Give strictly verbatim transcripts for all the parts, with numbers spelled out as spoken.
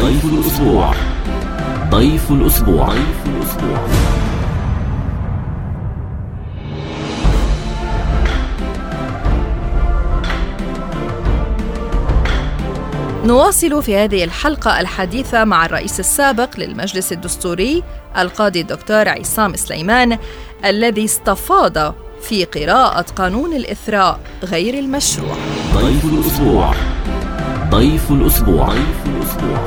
ضيف الأسبوع. ضيف الأسبوع. ضيف الأسبوع. نواصل في هذه الحلقة الحديث مع الرئيس السابق للمجلس الدستوري القاضي الدكتور عصام سليمان، الذي استفاض في قراءة قانون الإثراء غير المشروع. ضيف الأسبوع. ضيف الأسبوع. ضيف الأسبوع.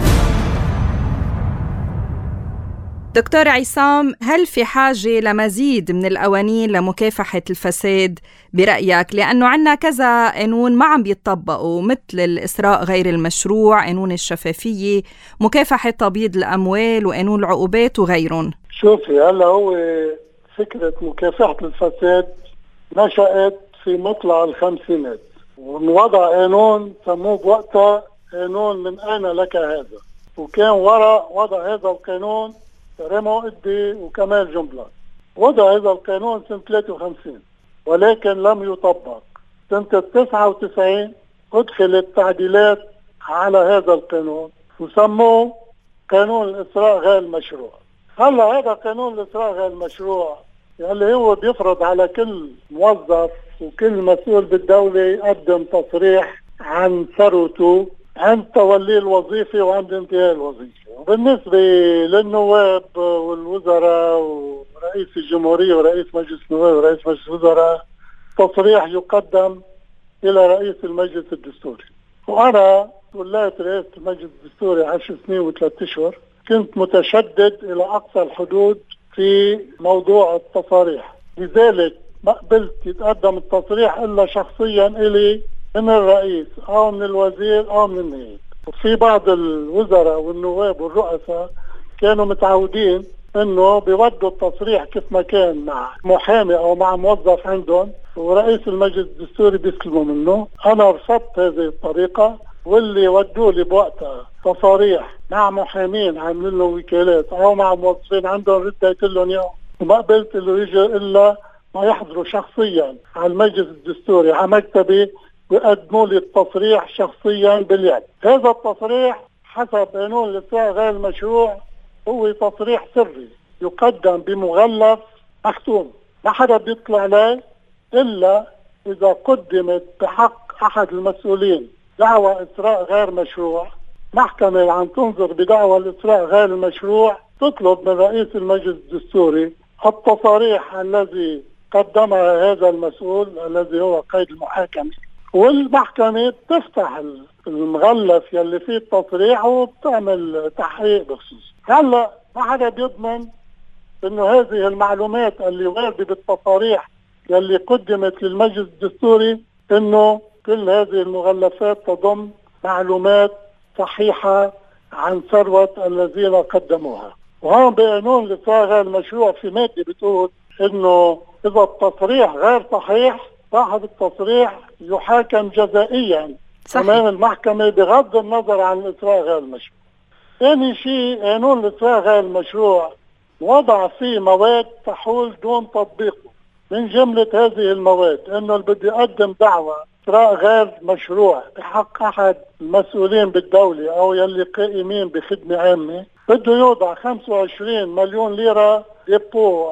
دكتور عصام، هل في حاجة لمزيد من القوانين لمكافحة الفساد برأيك؟ لأنه عنا كذا قانون ما عم بيتطبقوا، مثل الإسراء غير المشروع، قانون الشفافية، مكافحة تبييض الأموال، وقانون العقوبات وغيرهم. شوفي، هلا هو فكرة مكافحة الفساد نشأت في مطلع الخمسينات، ووضع قانون سموه بوقتها قانون من أين لك هذا، وكان وراء وضع هذا القانون ريمو إدي وكمال جنبلاط. وضع هذا القانون سنة ثلاثة وخمسين ولكن لم يطبق. سنة تسعة وتسعين أدخلت تعديلات على هذا القانون وسموه قانون الإسراء غير المشروع. هلا هذا قانون الإسراء غير المشروع اللي هو بيفرض على كل موظف وكل مسؤول بالدولة يقدم تصريح عن ثروته عند تولي الوظيفة وعند انتهاء الوظيفة. وبالنسبة للنواب والوزراء ورئيس الجمهورية ورئيس مجلس النواب ورئيس مجلس الوزراء تصريح يقدم إلى رئيس المجلس الدستوري. وأنا وليت رئيس المجلس الدستوري عشر سنين وثلاثة أشهر، كنت متشدد إلى أقصى الحدود في موضوع التصاريح، لذلك ما قبلت يتقدم التصريح إلا شخصيا إلي من الرئيس أو من الوزير أو من النائب. وفي بعض الوزراء والنواب والرؤساء كانوا متعودين إنه بيودوا التصريح كيف ما كان مع محامي أو مع موظف عندهم، ورئيس المجلس الدستوري بيسلموا منه. أنا رفضت هذه الطريقة، واللي ودوا لي بوقتها تصاريح مع محامين عاملين له وكالات أو مع موظفين عندهم رديت لهم إياه، وما قبلت إنه يجي إلا ما يحضروا شخصيا على المجلس الدستوري على مكتبي ويقدموا لي التصريح شخصيا باليد. هذا التصريح حسب قانون الإسراء غير المشروع هو تصريح سري يقدم بمغلف مختوم، ما حدا بيطلع عليه إلا إذا قدمت بحق أحد المسؤولين دعوى إسراء غير مشروع. محكمة عم تنظر بدعوى الإسراء غير المشروع تطلب من رئيس المجلس الدستوري التصاريح الذي قدمها هذا المسؤول الذي هو قيد المحاكمة، والمحكمة تفتح المغلف يلي فيه التصريح وبتعمل تحقيق بخصوص. هلا ما حدا بيضمن انه هذه المعلومات اللي واردة بالتصاريح يلي قدمت للمجلس الدستوري انه كل هذه المغلفات تضم معلومات صحيحة عن ثروة الذين قدموها. وهون بقانون الإسراء غير المشروع في مادة بتقول انه اذا التصريح غير صحيح صاحب التصريح يحاكم جزائيا امام المحكمة بغض النظر عن الإسراء غير المشروع. ثاني شيء، قانون الإسراء غير المشروع وضع فيه مواد تحول دون تطبيقه. من جملة هذه المواد انه اللي بده يقدم دعوى إسراء غير مشروع بحق احد المسؤولين بالدولة او يلي قائمين بخدمة عامة بده يوضع خمسة وعشرين مليون ليرة ديبو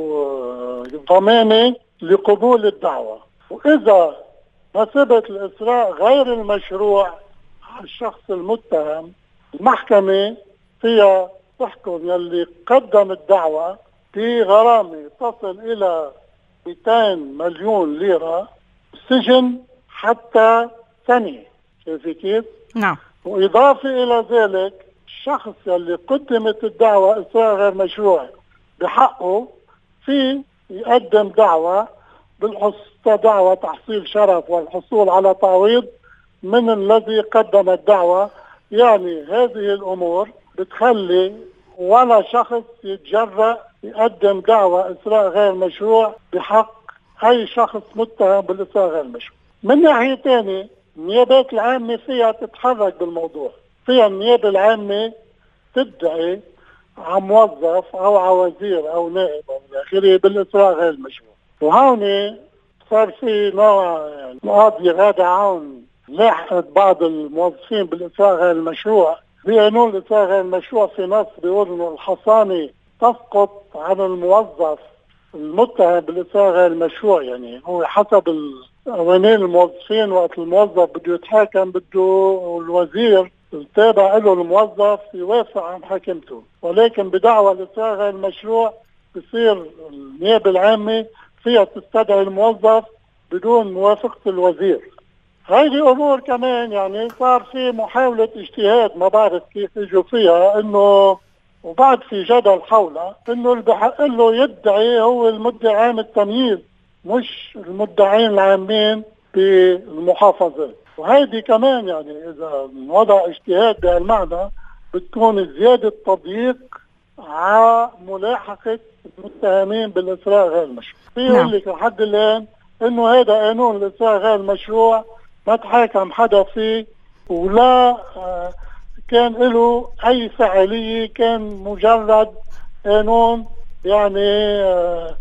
او ضمانة لقبول الدعوة. واذا نسبت الإسراء غير المشروع على الشخص المتهم، المحكمة فيها تحكم يلي قدم الدعوة بغرامة تصل إلى مئتين مليون ليرة سجن حتى سنة. شايفي كيف؟ نعم. وإضافة إلى ذلك الشخص يلي قدمت الدعوة إسراء غير مشروع بحقه في يقدم دعوة بالحصول دعوة تحصيل شرف والحصول على تعويض من الذي قدم الدعوة. يعني هذه الأمور بتخلي ولا شخص يتجرأ يقدم دعوة إسراء غير مشروع بحق أي شخص متهم بالإسراء غير مشروع. من ناحية تانية، النيابات العامة فيها تتحرك بالموضوع. فيها النيابة العامة تدعي على موظف أو على وزير أو نائب أو آخره بالإسراء غير المشروع. وهون صار في نوع يعني قاضي غادة عون لاحقت بعض الموظفين بالإسراء غير المشروع بقانون الإصلاح غير المشروع في نص بيقول إنه الحصانة تسقط عن الموظف المتهم بالإصلاح غير المشروع. يعني هو حسب القوانين الموظفين وقت الموظف بده يتحاكم بده الوزير التابع له الموظف يوافق عن حاكمته، ولكن بدعوى الإصلاح غير المشروع بصير النيابة العامة فيها تستدعي الموظف بدون موافقة الوزير. هذه أمور كمان يعني صار في محاولة اجتهاد، ما بعرف كيف اجوا فيها، انه وبعد في جدل حولها انه اللي بحق له يدعي هو المدعي عام التمييز مش المدعين العامين بالمحافظات. وهذه كمان يعني اذا وضع اجتهاد بهالمعنى بتكون زيادة تضييق على ملاحقة المتهمين بالإسراء غير المشروع. في يقول لك لحد الآن انه هذا قانون الإسراء غير المشروع ما تحاكم حدا فيه ولا آه كان له أي فعالية، كان مجرد قانون يعني آه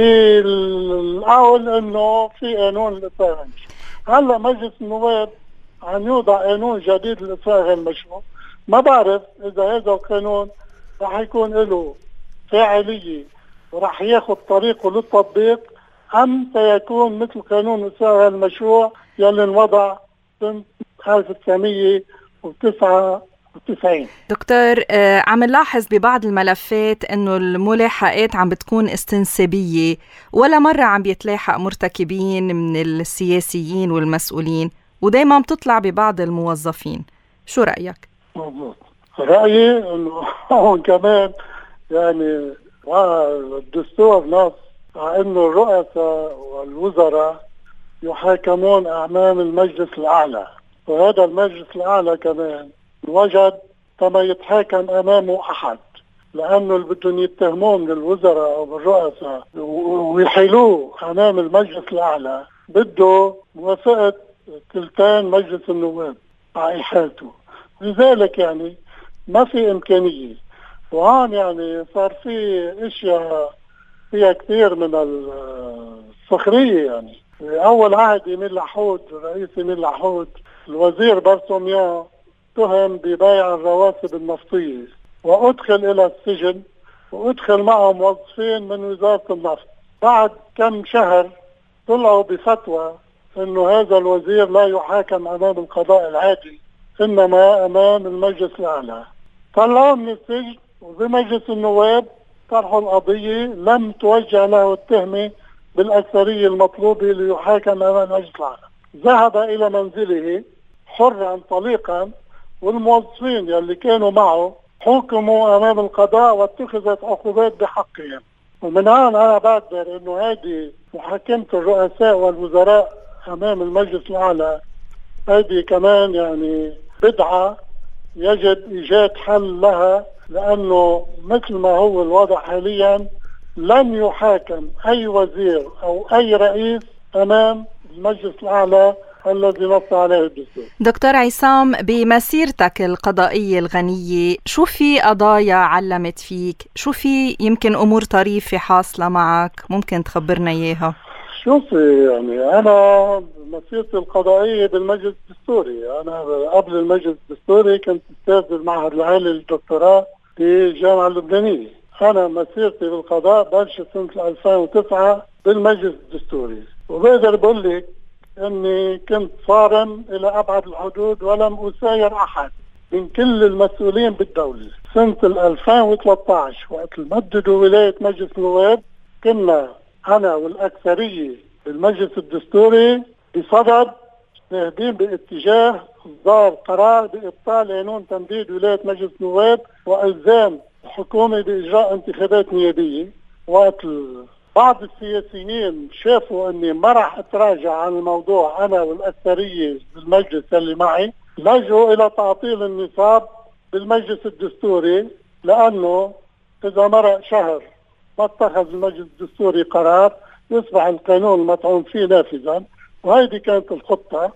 للقول إنه في قانون الإصلاح غير المشروع. هلا مجلس النواب عم يوضع قانون جديد للإصلاح غير المشروع، ما بعرف إذا هذا القانون رح يكون له فاعلية ورح ياخذ طريقه للتطبيق أم سيكون مثل قانون الإصلاح غير المشروع يلي انوضع سنة ألف وتسعمية وتسعة وتسعين. دكتور آه عم نلاحظ ببعض الملفات انه الملاحقات عم بتكون استنسابية، ولا مرة عم بيتلاحق مرتكبين من السياسيين والمسؤولين، ودايما بتطلع ببعض الموظفين. شو رأيك؟ مضبوط. رأيي انه هون كمان يعني الدستور نص على انه الرؤساء والوزراء يحاكمون امام المجلس الاعلى، وهذا المجلس الاعلى كمان وجد كما يتحاكم امامه احد، لانه اللي بدهم يتهموه من الوزراء او بالرؤساء ويحيلوه امام المجلس الاعلى بده موافقه ثلثين مجلس النواب على احالته. لذلك يعني ما في امكانيه. وهون يعني صار في اشياء فيها كثير من السخريه. يعني اول عهد يمين لحود رئيس يمين لحود الوزير برسوميان اتهم ببيع الرواتب النفطيه وادخل الى السجن، وادخل معه موظفين من وزاره النفط. بعد كم شهر طلعوا بفتوى انه هذا الوزير لا يحاكم امام القضاء العادي انما امام المجلس الاعلى. طلعوه من السجن وبمجلس النواب طرحوا القضيه، لم توجه له التهمه بالاكثريه المطلوبه ليحاكم امام المجلس الاعلى. ذهب الى منزله حرا طليقا، والموظفين يلي كانوا معه حكموا امام القضاء واتخذت عقوبات بحقهم. ومن هون انا بقدر انه هذه محاكمه الرؤساء والوزراء امام المجلس الاعلى هذه كمان يعني بدعه يجب ايجاد حل لها، لانه مثل ما هو الوضع حاليا لن يحاكم اي وزير او اي رئيس امام المجلس الاعلى الذي نص عليه الدستور. دكتور عصام، بمسيرتك القضائية الغنية شو في قضايا علمت فيك؟ شو في يمكن أمور طريفة حاصلة معك ممكن تخبرنا إياها؟ شوفي يعني أنا مسيرتي القضائية بالمجلس الدستوري. أنا قبل المجلس الدستوري كنت أستاذ بالمعهد العالي للدكتوراه في الجامعة اللبنانية. أنا مسيرتي بالقضاء بلشت سنة ألفين وتسعة بالمجلس الدستوري، وبقدر بقول لك اني كنت صارم الى ابعد الحدود ولم اساير احد من كل المسؤولين بالدولة. سنة ألفين وثلاثة عشر وقت مددوا ولاية مجلس النواب كنا انا والاكثرية بالمجلس الدستوري بصدد ذاهبين باتجاه اصدار قرار بابطال قانون تمديد ولاية مجلس النواب والزام الحكومة باجراء انتخابات نيابية. وقت بعض السياسيين شافوا اني ما راح اتراجع عن الموضوع انا والاكثريه بالمجلس اللي معي، لجوا الى تعطيل النصاب بالمجلس الدستوري، لانه اذا مرق شهر ما اتخذ المجلس الدستوري قرار يصبح القانون المطعون فيه نافذا. وهذه كانت الخطه،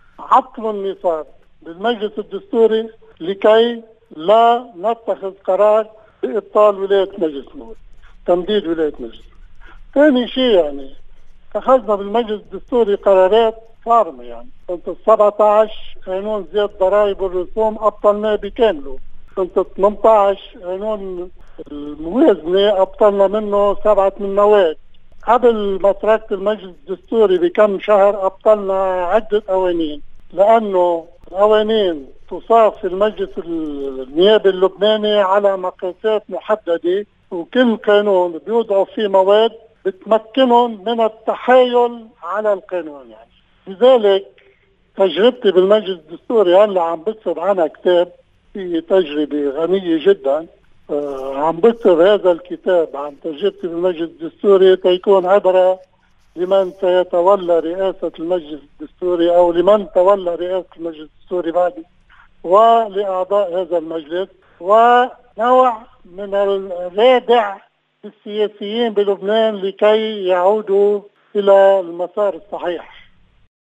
عطل النصاب بالمجلس الدستوري لكي لا نتخذ قرار بابطال ولايه مجلس النواب، تمديد ولايه مجلس. ثاني شيء يعني اتخذنا بالمجلس الدستوري قرارات صارمة. يعني سنة سبعة عشر قانون زيادة ضرائب والرسوم أبطلناه بكامله. سنة ثمانية عشر قانون الموازنة أبطلنا منه سبعة من مواد. قبل ما تركت المجلس الدستوري بكم شهر أبطلنا عدة قوانين، لأنه القوانين تصاغ في المجلس النيابي اللبناني على مقاسات محددة، وكل قانون بيوضعوا فيه مواد بتمكنهم من التحايل على القانون. يعني لذلك تجربتي بالمجلس الدستوري هلا عم بكتب عنها كتاب، في تجربة غنية جدا. آه عم بكتب هذا الكتاب عن تجربتي بالمجلس الدستوري تيكون عبرة لمن سيتولى رئاسة المجلس الدستوري أو لمن تولى رئاسة المجلس الدستوري بعدي، ولأعضاء هذا المجلس، ونوع من الرادع السياسيين بلبنان لكي يعودوا إلى المسار الصحيح.